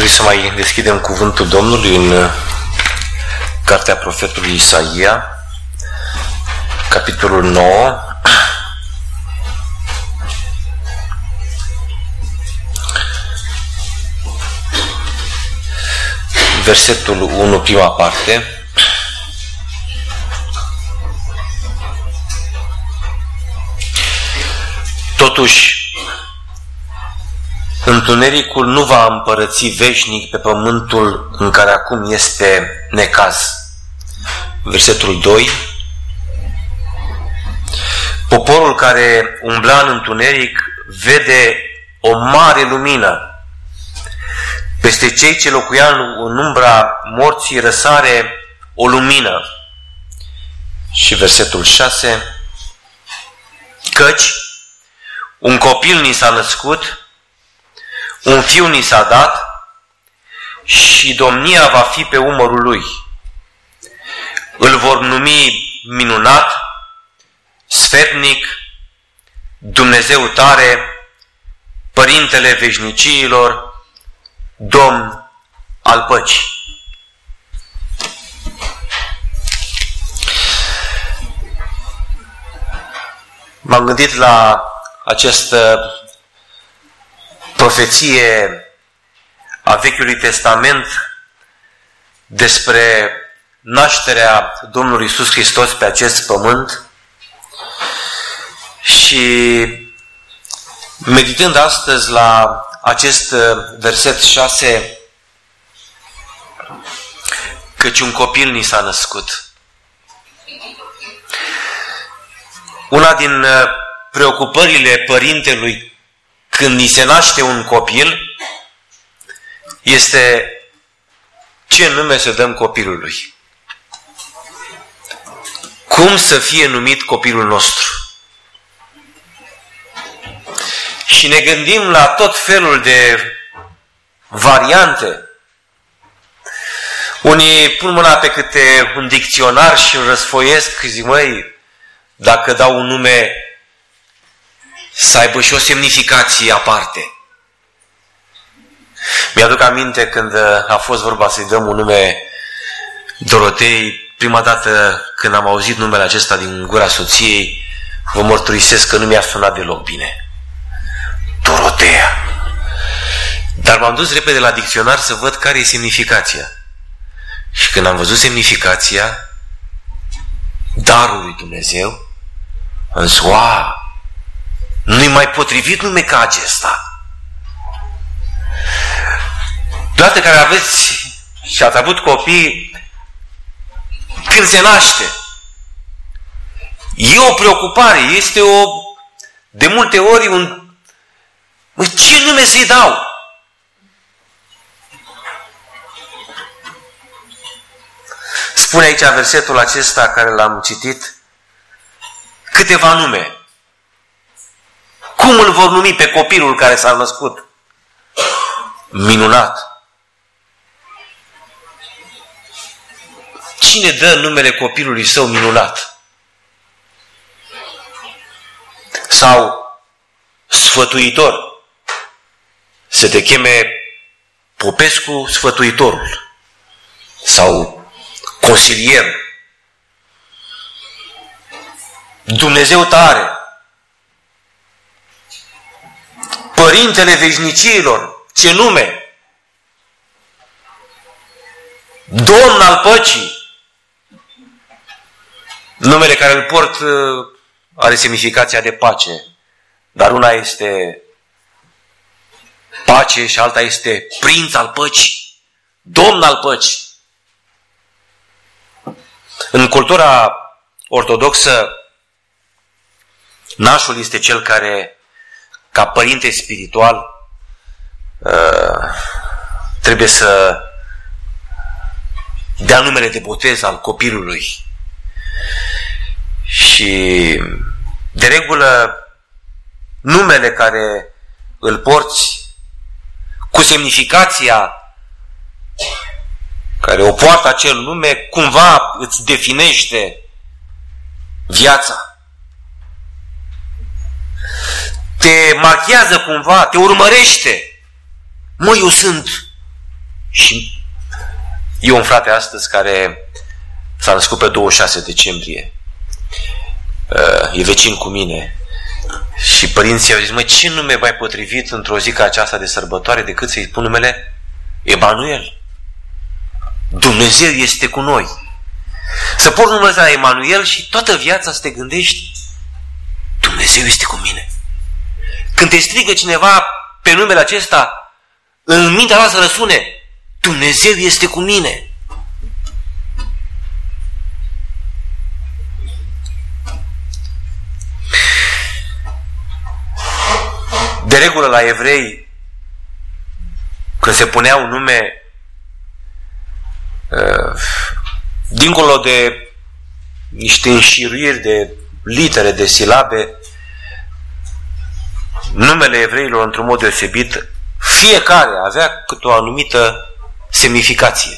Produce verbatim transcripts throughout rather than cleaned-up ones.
dori să mai deschidem cuvântul Domnului în cartea profetului Isaia, capitolul nouă. Versetul unu, prima parte. Totuși, întunericul nu va împărăți veșnic pe pământul în care acum este necaz. Versetul doi. Poporul care umbla în întuneric vede o mare lumină. Peste cei ce locuiau în umbra morții răsare o lumină. Și versetul șase. Căci un copil ni s-a născut, un fiu ni s-a dat și domnia va fi pe umărul lui. Îl vor numi minunat, sfetnic, Dumnezeu tare, Părintele veșniciilor, Domn al păcii. M-am gândit la această profeție a Vechiului Testament despre nașterea Domnului Iisus Hristos pe acest pământ și meditând astăzi la acest verset șase, căci un copil ni s-a născut. Una din preocupările părintelui când ni se naște un copil este ce nume să dăm copilului. Cum să fie numit copilul nostru? Și ne gândim la tot felul de variante. Unii pun mâna pe câte un dicționar și îl răsfoiesc și zic, măi, dacă dau un nume să aibă și o semnificație aparte. Mi-aduc aminte când a fost vorba să-i dăm un nume Dorotei, prima dată când am auzit numele acesta din gura soției, vă mărturisesc că nu mi-a sunat deloc bine. Dorotea. Dar m-am dus repede la dicționar să văd care e semnificația. Și când am văzut semnificația, darul lui Dumnezeu, am zis, wow, nu-i mai potrivit nume ca acesta. Toate care aveți și ați avut copii, când se naște, e o preocupare, este o, de multe ori un, mă, ce nume să-i dau? Spune aici versetul acesta care l-am citit, câteva nume. Cum îl vor numi pe copilul care s-a născut? Minunat. Cine dă numele copilului său minunat? Sau sfătuitor? Să te cheme Popescu sfătuitorul. Sau consilier. Dumnezeu tare. Părintele veșniciilor. Ce nume? Domn al păcii. Numele care îl port are semnificația de pace. Dar una este pace și alta este prinț al păcii. Domn al păcii. În cultura ortodoxă, nașul este cel care, ca părinte spiritual, trebuie să dea numele de botez al copilului. Și, de regulă, numele care îl porți cu semnificația care o poartă acel nume, cumva îți definește viața. Te marchează cumva, te urmărește. Mă, eu sunt Și e un frate astăzi care s-a născut pe douăzeci și șase decembrie. E vecin cu mine. Și părinții au zis, măi, ce nume mai potrivit într-o zi ca aceasta de sărbătoare decât să-i spun numele Emanuel? Dumnezeu este cu noi. Să porți numele ăsta Emanuel și toată viața să te gândești, Dumnezeu este cu mine. Când te strigă cineva pe numele acesta, în mintea ta să răsune, Dumnezeu este cu mine. De regulă la evrei, când se punea un nume, uh, dincolo de niște înșiruiri de litere, de silabe, numele evreilor, într-un mod deosebit, fiecare avea câte o anumită semnificație.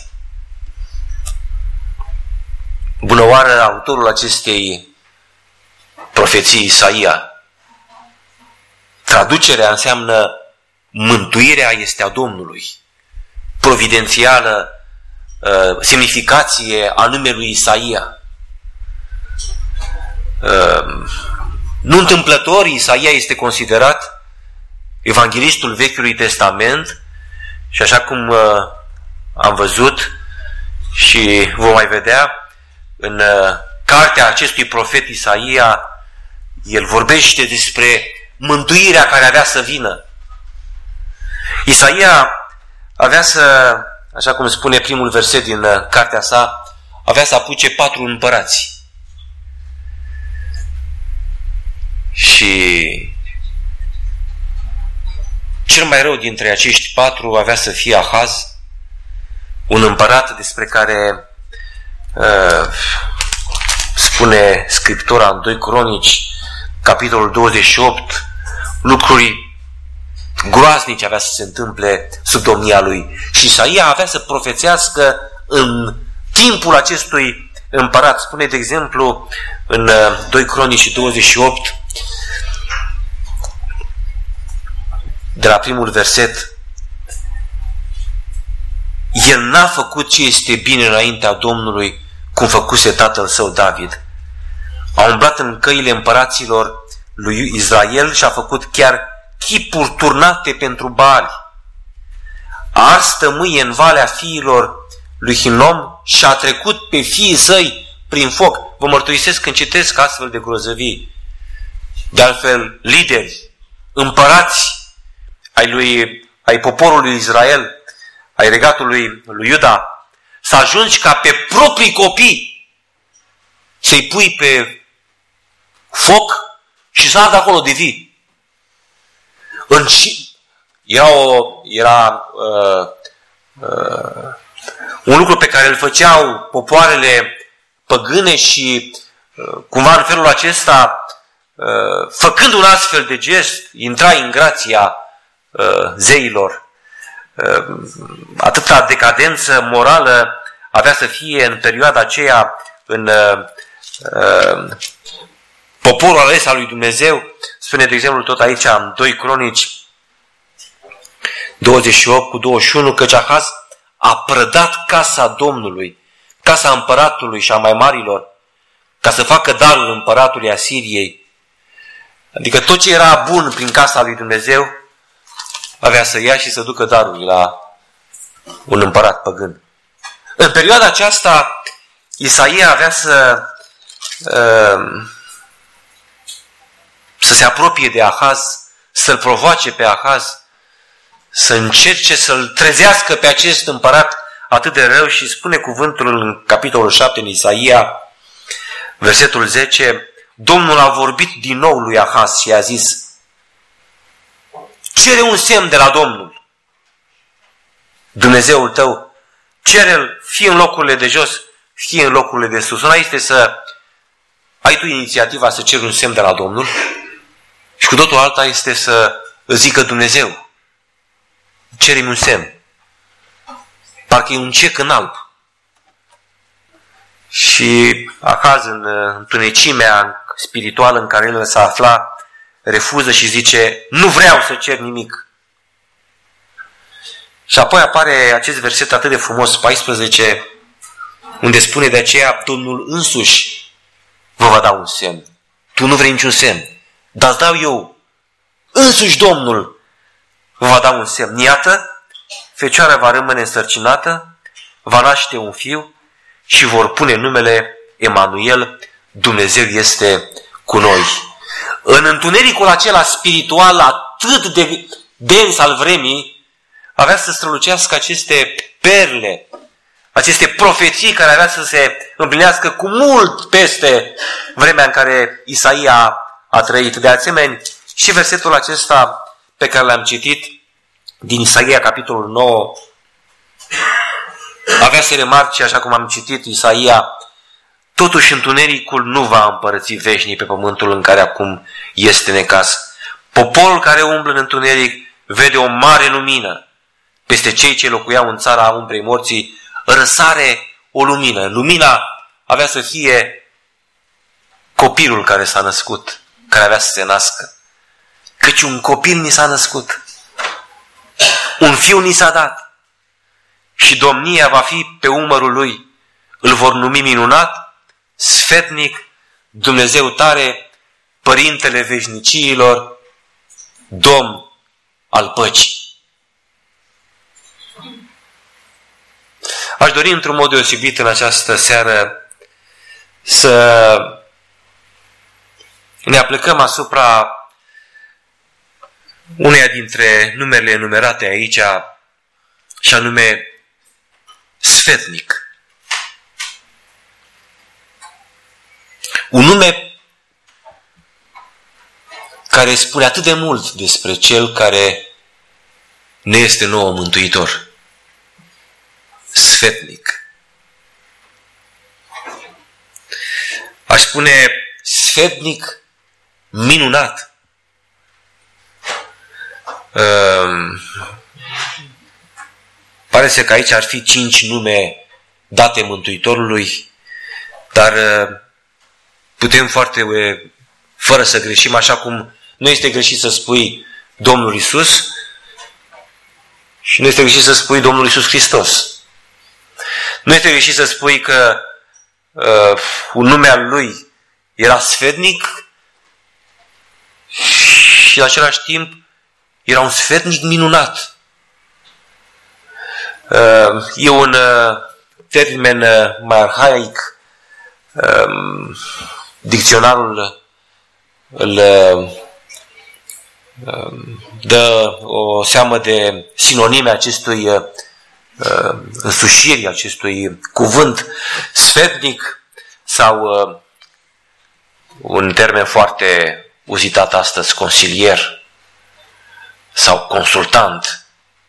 Bună oară, autorul acestei profeții, Isaia. Traducerea înseamnă mântuirea este a Domnului. Providențială uh, semnificație a numelui Isaia. Uh, nu întâmplător, Isaia este considerat evanghelistul Vechiului Testament și așa cum uh, am văzut și vom mai vedea, în uh, cartea acestui profet Isaia, el vorbește despre mântuirea care avea să vină. Isaia avea să, așa cum spune primul verset din uh, cartea sa, avea să apuce patru împărați. Și cel mai rău dintre acești patru avea să fie Ahaz, un împărat despre care uh, spune Scriptura în doi Cronici, capitolul douăzeci și opt, lucruri groaznice avea să se întâmple sub domnia lui. Și Isaia avea să profețească în timpul acestui împărat. Spune, de exemplu, în doi Cronici douăzeci și opt, de la primul verset, el n-a făcut ce este bine înaintea Domnului, cum făcuse tatăl său David. A umblat în căile împăraților lui Israel și a făcut chiar chipuri turnate pentru Baali. A ars tămâie în valea fiilor lui Hinom și a trecut pe fiii săi prin foc. Vă mărturisesc când citesc astfel de grozăvii. De altfel, lideri, împărați ai, lui, ai poporului Israel, ai regatului lui Iuda, să ajungi ca pe proprii copii să-i pui pe foc și să ardă acolo de vii. În era, o, era uh, uh, un lucru pe care îl făceau popoarele păgâne și uh, cumva în felul acesta, uh, făcând un astfel de gest, intrai în grația uh, zeilor. Uh, atâta decadență morală avea să fie în perioada aceea în uh, uh, poporul ales al lui Dumnezeu. Spune, de exemplu, tot aici, în doi Cronici douăzeci și opt cu douăzeci și unu, căci Ahaz a prădat casa Domnului, casa împăratului și a mai marilor, ca să facă darul împăratului Asiriei. Adică tot ce era bun prin casa lui Dumnezeu avea să ia și să ducă darul la un împărat păgân. În perioada aceasta, Isaia avea să uh, să se apropie de Ahaz, să-l provoace pe Ahaz, să încerce să-l trezească pe acest împărat atât de rău. Și spune cuvântul în capitolul șapte în Isaia, versetul zece, Domnul a vorbit din nou lui Ahaz și a zis, cere un semn de la Domnul, Dumnezeul tău, cere-l fie în locurile de jos, fie în locurile de sus. Una este să ai tu inițiativa să ceri un semn de la Domnul și cu totul alta este să zică Dumnezeu, cere-mi un semn. Parcă e un cec în alb. Și Ahaz, în întunecimea spirituală în care el s-a aflat, refuză și zice, nu vreau să cer nimic. Și apoi apare acest verset atât de frumos, paisprezece, unde spune de aceea Domnul însuși vă va da un semn. Tu nu vrei niciun semn, dar îți dau eu. Însuși Domnul vă va da un semn. Iată, fecioara va rămâne însărcinată, va naște un fiu și vor pune numele Emanuel, Dumnezeu este cu noi. În întunericul acela spiritual atât de dens al vremii, avea să strălucească aceste perle, aceste profeții care avea să se împlinească cu mult peste vremea în care Isaia a trăit. De asemenea, și versetul acesta pe care l-am citit din Isaia, capitolul nouă, avea să remarce, așa cum am citit Isaia, totuși întunericul nu va împărăți veșnic pe pământul în care acum este necaz. Poporul care umblă în întuneric vede o mare lumină. Peste cei ce locuiau în țara umbrei morții răsare o lumină. Lumina avea să fie copilul care s-a născut, care avea să se nască. Căci un copil ni s-a născut. Un fiu ni s-a dat. Și domnia va fi pe umărul lui. Îl vor numi minunat, sfetnic, Dumnezeu tare, Părintele veșniciilor, Domn al păcii. Aș dori într-un mod deosebit în această seară să ne aplicăm asupra uneia dintre numerele enumerate aici, și anume sfetnic. Un nume care spune atât de mult despre Cel care ne este nouă Mântuitor. Sfetnic. Aș spune sfetnic minunat. Um, pare să că aici ar fi cinci nume date Mântuitorului, dar putem foarte, fără să greșim, așa cum nu este greșit să spui Domnul Iisus și nu este greșit să spui Domnul Iisus Hristos. Nu este greșit să spui că uh, un nume al Lui era sfetnic și în același timp era un sfetnic minunat. Uh, e un uh, termen uh, mai arhaic. Uh, dicționarul îl uh, dă o seamă de sinonime acestui uh, însușirii acestui cuvânt sfetnic sau uh, un termen foarte uzitat astăzi, consilier sau consultant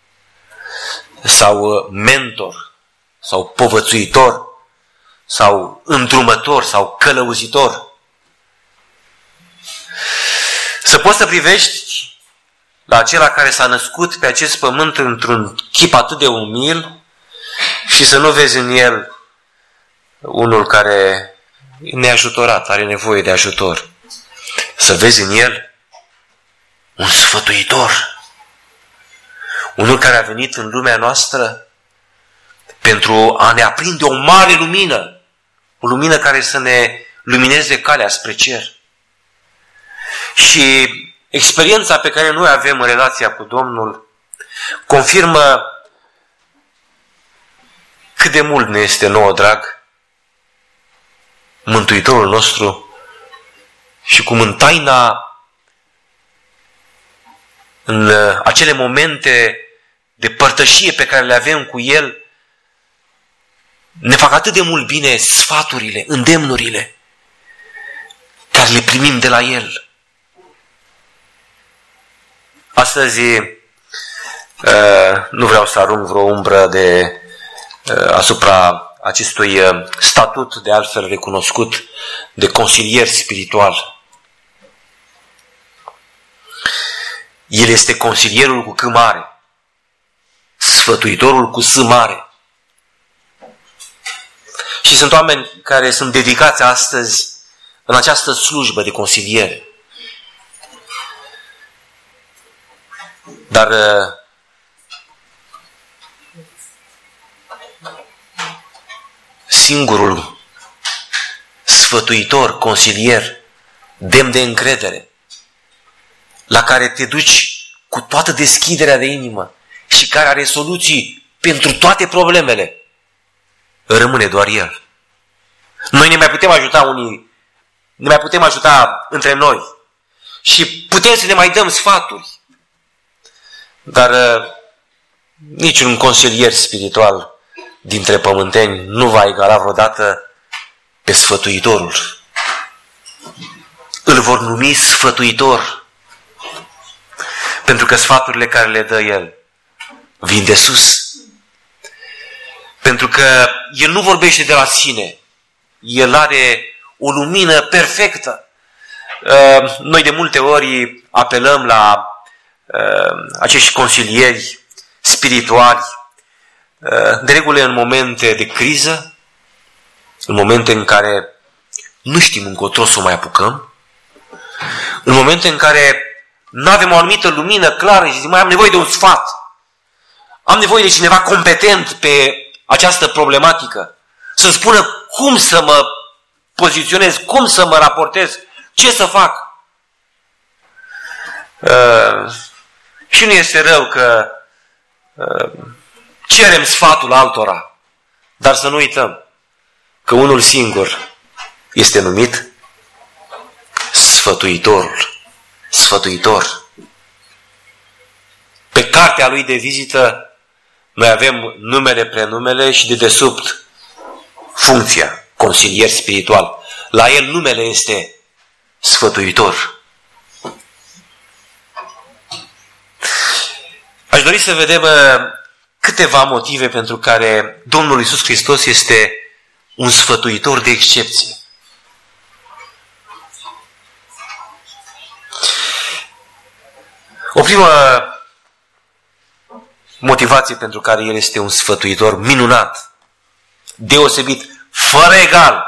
sau uh, mentor sau povățuitor sau îndrumător sau călăuzitor. Să poți să privești la acela care s-a născut pe acest pământ într-un chip atât de umil și să nu vezi în el unul care e neajutorat, are nevoie de ajutor. Să vezi în el un sfătuitor, unul care a venit în lumea noastră pentru a ne aprinde o mare lumină, o lumină care să ne lumineze calea spre cer. Și experiența pe care noi avem în relația cu Domnul confirmă cât de mult ne este nouă drag Mântuitorul nostru și cum în taina, în acele momente de părtășie pe care le avem cu El, ne fac atât de mult bine sfaturile, îndemnurile care le primim de la El. Astăzi nu vreau să arunc vreo umbră de, asupra acestui statut de altfel recunoscut de consilier spiritual. El este consilierul cu C mare, sfătuitorul cu S mare. Și sunt oameni care sunt dedicați astăzi în această slujbă de consiliere. Dar singurul sfătuitor, consilier, demn de încredere, la care te duci cu toată deschiderea de inimă și care are soluții pentru toate problemele, rămâne doar El. Noi ne mai putem ajuta unii, ne mai putem ajuta între noi și putem să ne mai dăm sfaturi, dar uh, niciun consilier spiritual dintre pământeni nu va egala vreodată pe sfătuitorul. Îl vor numi sfătuitor, pentru că sfaturile care le dă El vin de sus. Pentru că El nu vorbește de la sine. El are o lumină perfectă. Noi de multe ori apelăm la acești consilieri spirituali, de regulă în momente de criză, în momente în care nu știm încotro să o mai apucăm, în momente în care nu avem o anumită lumină clară și zic, mai am nevoie de un sfat, am nevoie de cineva competent pe această problematică, să-mi spună cum să mă poziționez, cum să mă raportez, ce să fac. Uh, și nu este rău că uh, cerem sfatul altora, dar să nu uităm că unul singur este numit sfătuitorul. Sfătuitor. Pe cartea lui de vizită noi avem numele, prenumele și de desubt funcția, consilier spiritual. La el numele este sfătuitor. Aș dori să vedem câteva motive pentru care Domnul Iisus Hristos este un sfătuitor de excepție. O primă motivație pentru care El este un sfătuitor minunat, deosebit, fără egal,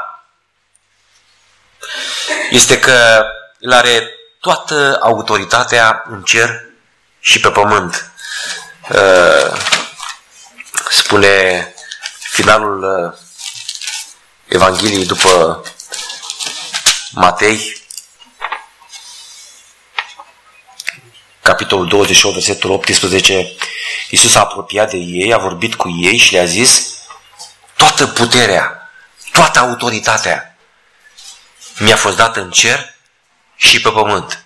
este că El are toată autoritatea în cer și pe pământ. Spune finalul Evangheliei după Matei, capitolul douăzeci și opt, versetul optsprezece, Iisus a apropiat de ei, a vorbit cu ei și le-a zis: toată puterea, toată autoritatea mi-a fost dată în cer și pe pământ.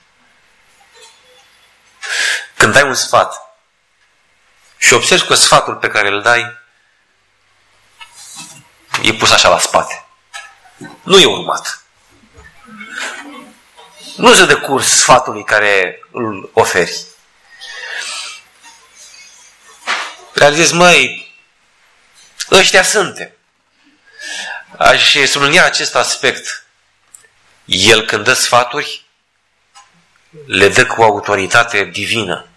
Când dai un sfat și observi că sfatul pe care îl dai e pus așa la spate, nu e urmat, nu se dă curs sfatului care îl oferi. Realizezi, măi, ăștia suntem. Aș sublinia acest aspect. El când dă sfaturi, le dă cu autoritate divină.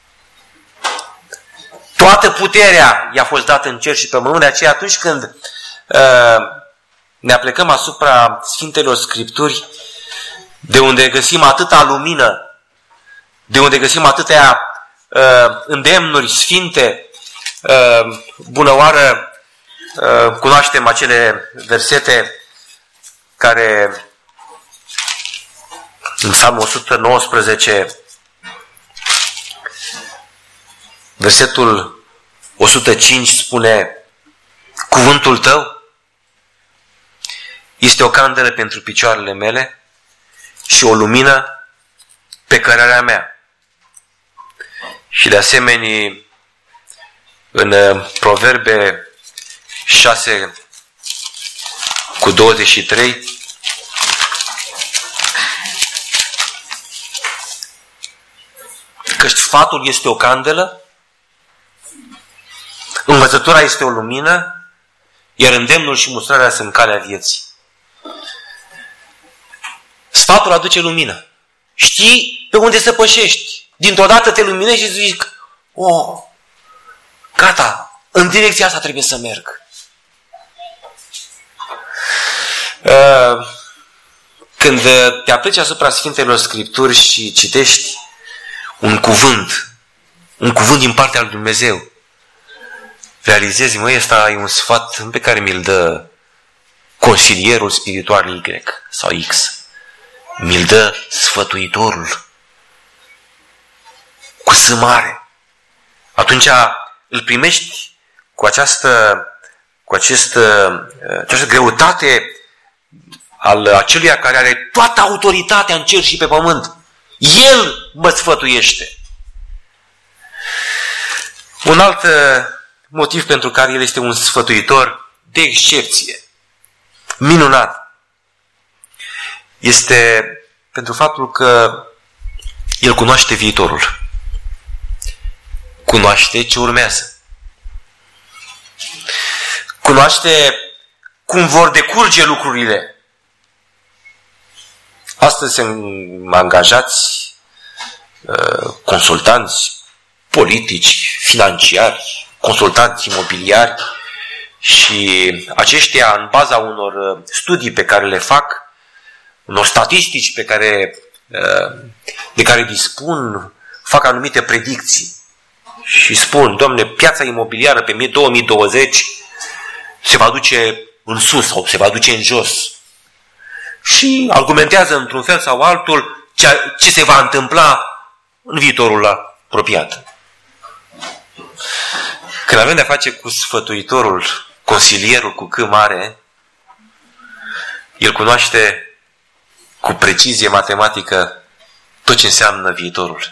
Toată puterea i-a fost dată în cer și pe pământ, de aceea atunci când uh, ne aplecăm asupra Sfintelor Scripturi, de unde găsim atâta lumină, de unde găsim atâtea uh, îndemnuri sfinte, uh, bună oară, uh, cunoaștem acele versete care în Psalmul o sută nouăsprezece, versetul o sută cinci spune: cuvântul tău este o candelă pentru picioarele mele și o lumină pe cărarea mea. Și de asemenea, în Proverbe șase cu douăzeci și trei, că sfatul este o candelă, învățătura este o lumină, iar îndemnul și mustrarea sunt calea vieții. Sfatul aduce lumină. Știi pe unde să pășești. Dintr-o dată te luminești și zici: oh, gata, în direcția asta trebuie să merg. Când te apleci asupra Sfintelor Scripturi și citești un cuvânt, un cuvânt din partea lui Dumnezeu, realizezi, măi, ăsta e un sfat pe care mi-l dă consilierul spiritual Y sau X. Mi-l dă sfătuitorul cu S mare. Atunci îl primești cu această, cu această, această greutate al aceluia care are toată autoritatea în cer și pe pământ. El mă sfătuiește. Un alt motiv pentru care el este un sfătuitor de excepție, minunat, este pentru faptul că el cunoaște viitorul. Cunoaște ce urmează. Cunoaște cum vor decurge lucrurile. Astăzi sunt angajați, consultanți politici, financiari, consultanți imobiliari și aceștia, în baza unor studii pe care le fac, unor statistici pe care, de care dispun, fac anumite predicții și spun, domne, piața imobiliară pe două mii douăzeci se va duce în sus sau se va duce în jos. Și argumentează într-un fel sau altul ce, ce se va întâmpla în viitorul apropiat. Când avem de-a face cu sfătuitorul, consilierul cu C mare, el cunoaște cu precizie matematică tot ce înseamnă viitorul.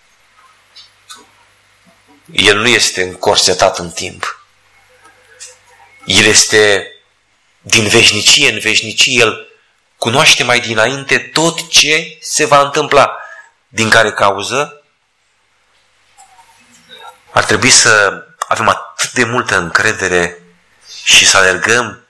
El nu este încorsetat în timp. El este din veșnicie în veșnicie, el cunoaște mai dinainte tot ce se va întâmpla. Din care cauză ar trebui să avem atât de multă încredere și să alergăm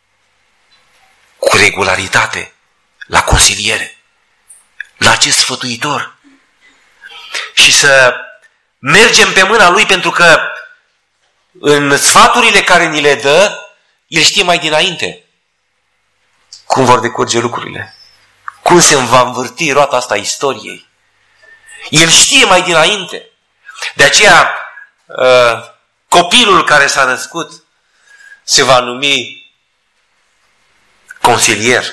cu regularitate la consiliere, la acest sfătuitor și să mergem pe mâna lui, pentru că în sfaturile care ni le dă, el știe mai dinainte cum vor decurge lucrurile, cum se va învârti roata asta a istoriei. El știe mai dinainte. De aceea, copilul care s-a născut se va numi consilier,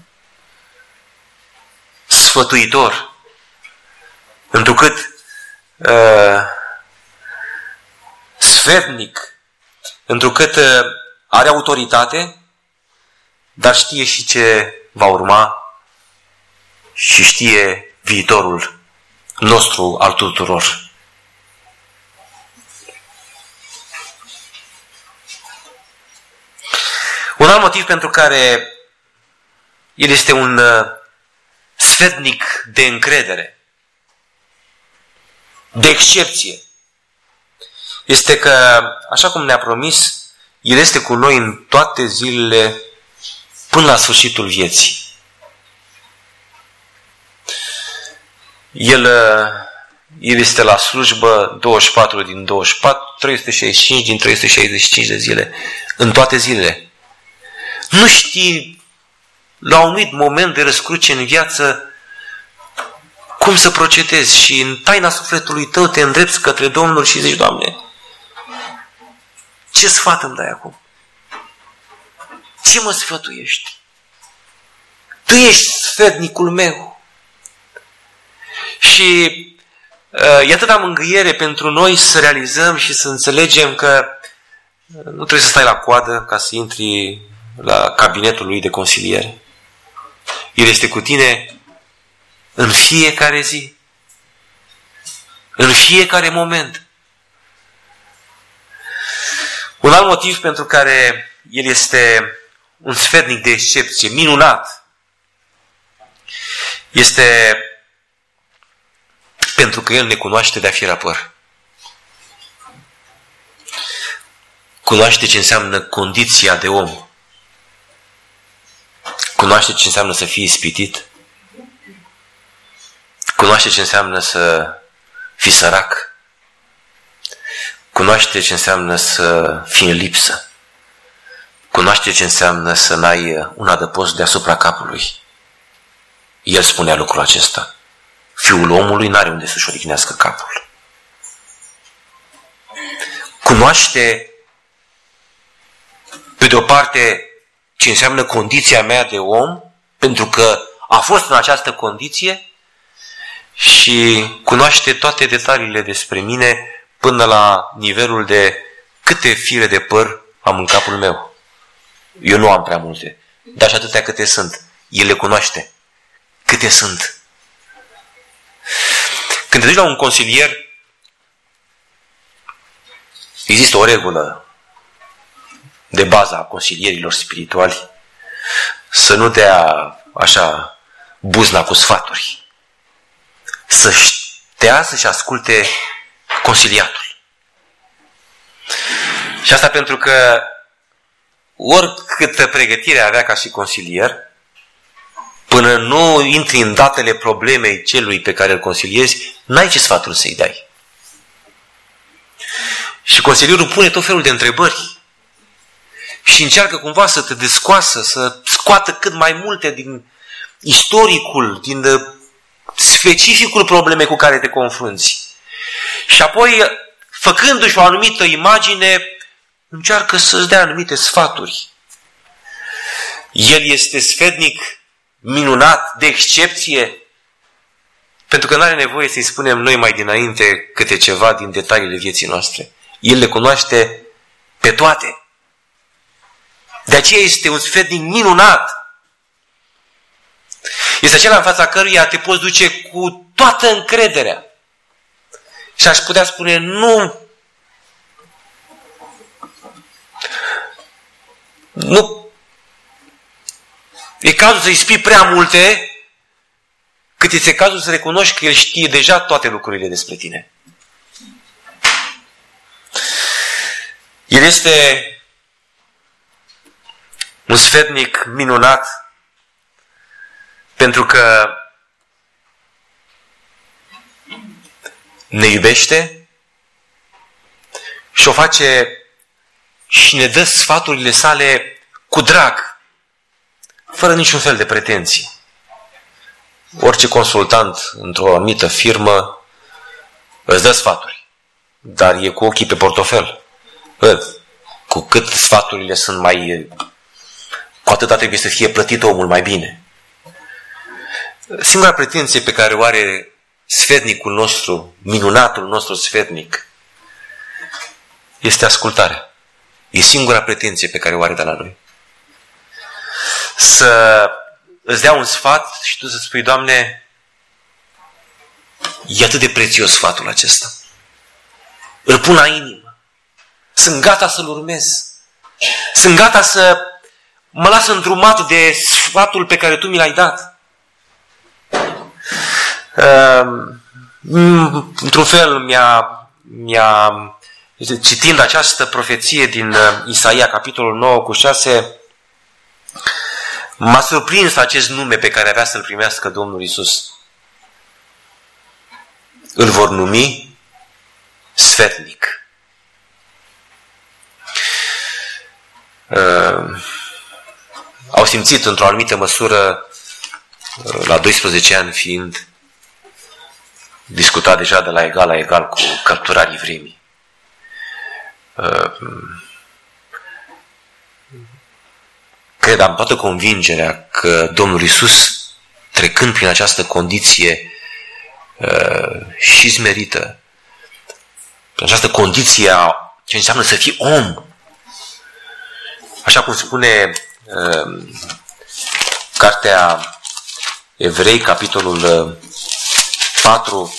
sfătuitor, întrucât uh, sfetnic, întrucât uh, are autoritate, dar știe și ce va urma și știe viitorul nostru al tuturor. Un alt motiv pentru care el este un uh, sfetnic de încredere, de excepție, este că, așa cum ne-a promis, el este cu noi în toate zilele până la sfârșitul vieții. El, el este la slujbă douăzeci și patru din douăzeci și patru, trei sute șaizeci și cinci din trei sute șaizeci și cinci de zile, în toate zilele. Nu știi la un anumit moment de răscruce în viață cum să procedezi și în taina sufletului tău te îndrepți către Domnul și zici, Doamne, ce sfat îmi dai acum? Ce mă sfătuiești? Tu ești sfetnicul meu. Și uh, e atâta mângâiere pentru noi să realizăm și să înțelegem că nu trebuie să stai la coadă ca să intri la cabinetul lui de consiliere. El este cu tine în fiecare zi, în fiecare moment. Un alt motiv pentru care el este un sfetnic de excepție, minunat, este pentru că el ne cunoaște de-a fi rapăr. Cunoaște ce înseamnă condiția de om. Cunoaște ce înseamnă să fii ispitit. Cunoaște ce înseamnă să fii sărac. Cunoaște ce înseamnă să fii în lipsă. Cunoaște ce înseamnă să n-ai un adăpost deasupra capului. El spunea lucrul acesta. Fiul omului n-are unde să-și odihnească capul. Cunoaște pe de o parte, ce înseamnă condiția mea de om, pentru că a fost în această condiție, și cunoaște toate detaliile despre mine până la nivelul de câte fire de păr am în capul meu. Eu nu am prea multe, dar și atâtea câte sunt. El le cunoaște. Câte sunt. Când te duci la un consilier, există o regulă de bază a consilierilor spirituali, să nu dea așa buzna cu sfaturi, să stea să-și asculte consiliatul. Și asta pentru că oricâtă pregătire avea ca și consilier, până nu intri în datele problemei celui pe care îl consiliezi, n-ai ce sfaturi să-i dai. Și consilierul pune tot felul de întrebări și încearcă cumva să te descoasă, să scoată cât mai multe din istoricul, din specificul problemei cu care te confrunți. Și apoi, făcându-și o anumită imagine, încearcă să-ți dea anumite sfaturi. El este sfetnic, minunat, de excepție, pentru că nu are nevoie să-i spunem noi mai dinainte câte ceva din detaliile vieții noastre. El le cunoaște pe toate. De aceea este un sfetnic minunat. Este acela în fața căruia te poți duce cu toată încrederea. Și aș putea spune, nu, nu, e cazul să-i spui prea multe, cât este cazul să recunoști că El știe deja toate lucrurile despre tine. El este un sfetnic minunat pentru că ne iubește și o face și ne dă sfaturile sale cu drag, fără niciun fel de pretenții. Orice consultant într-o anumită firmă îți dă sfaturi, dar e cu ochii pe portofel. Cu cât sfaturile sunt mai... cu atâta trebuie să fie plătit omul mai bine. Singura pretenție pe care o are sfetnicul nostru, minunatul nostru sfetnic, este ascultarea. E singura pretenție pe care o are de la noi. Să îți dea un sfat și tu să spui, Doamne, e atât de prețios sfatul acesta. Îl pun la inimă. Sunt gata să-l urmez. Sunt gata să mă las îndrumat de sfatul pe care tu mi l-ai dat. Într-un fel, mi-a, mi-a, citind această profeție din Isaia, capitolul nouă cu șase, m-a surprins acest nume pe care avea să-l primească Domnul Iisus. Îl vor numi sfetnic. Uh, au simțit într-o anumită măsură, uh, la doisprezece ani fiind, discutat deja de la egal la egal cu cărturarii vremii. Uh, cred, am toată convingerea că Domnul Iisus, trecând prin această condiție uh, și smerită, prin această condiție a ce înseamnă să fii om, așa cum spune uh, cartea Evrei, capitolul uh, patru,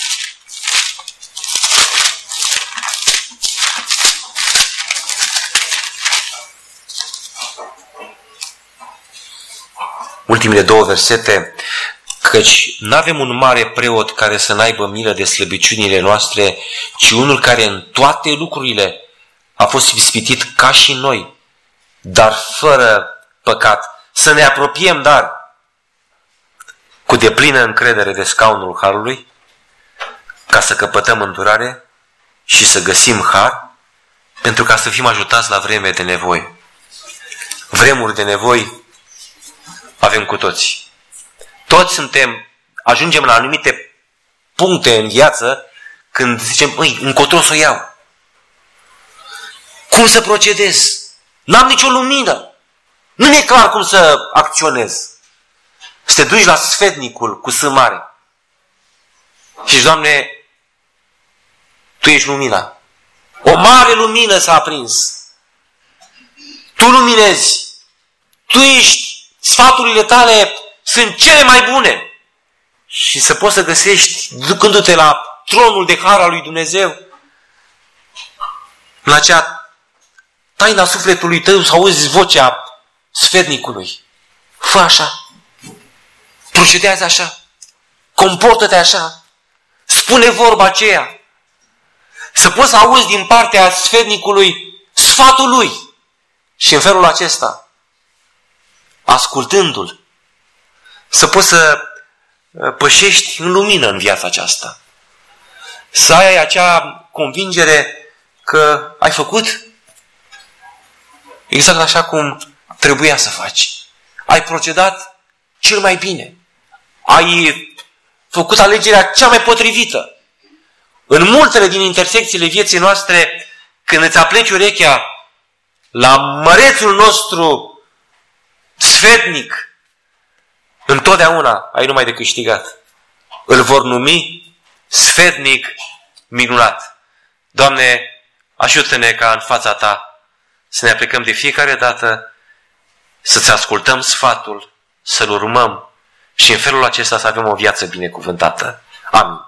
ultimele două versete, căci n-avem un mare preot care să n-aibă milă de slăbiciunile noastre, ci unul care în toate lucrurile a fost ispitit ca și noi, dar fără păcat. Să ne apropiem, dar cu deplină încredere de scaunul Harului, ca să căpătăm îndurare și să găsim har, pentru ca să fim ajutați la vreme de nevoie. Vremuri de nevoi avem cu toți. Toți suntem, ajungem la anumite puncte în viață când zicem, măi, încotro să o iau. Cum să procedez? N-am nicio lumină. Nu mi-e clar cum să acționez. Să te duci la sfetnicul cu S mare. Și zici, Doamne, Tu ești lumina. O mare lumină s-a aprins. Tu luminezi. Tu ești, sfaturile Tale sunt cele mai bune. Și să poți să găsești, ducându-te la tronul de har al lui Dumnezeu, în acea taina sufletului tău, să auzi vocea sfetnicului. Fă așa. Procedează așa. Comportă-te așa. Spune vorba aceea. Să poți să auzi din partea sfetnicului sfatul lui. Și în felul acesta, ascultându-l, să poți să pășești în lumină în viața aceasta. Să ai acea convingere că ai făcut exact așa cum trebuia să faci. Ai procedat cel mai bine. Ai făcut alegerea cea mai potrivită. În multele din intersecțiile vieții noastre, când îți apleci urechea la mărețul nostru sfetnic, întotdeauna ai numai de câștigat. Îl vor numi sfetnic minunat. Doamne, ajută-ne ca în fața Ta să ne aplicăm de fiecare dată, să-ți ascultăm sfatul, să-l urmăm și în felul acesta să avem o viață binecuvântată. Amin.